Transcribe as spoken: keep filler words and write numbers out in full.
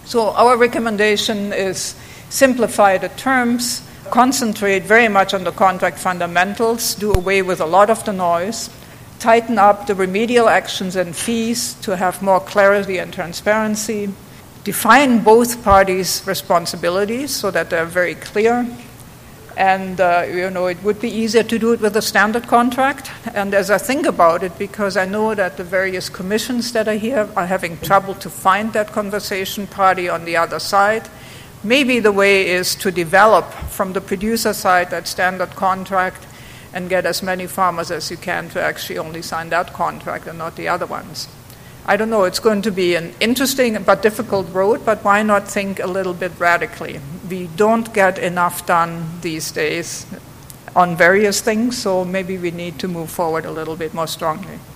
So our recommendation is simplify the terms, concentrate very much on the contract fundamentals, do away with a lot of the noise, tighten up the remedial actions and fees to have more clarity and transparency, define both parties' responsibilities so that they're very clear. And, uh, you know, it would be easier to do it with a standard contract. And as I think about it, because I know that the various commissions that are here are having trouble to find that conversation party on the other side, maybe the way is to develop from the producer side that standard contract and get as many farmers as you can to actually only sign that contract and not the other ones. I don't know, it's going to be an interesting but difficult road, but why not think a little bit radically? We don't get enough done these days on various things, so maybe we need to move forward a little bit more strongly.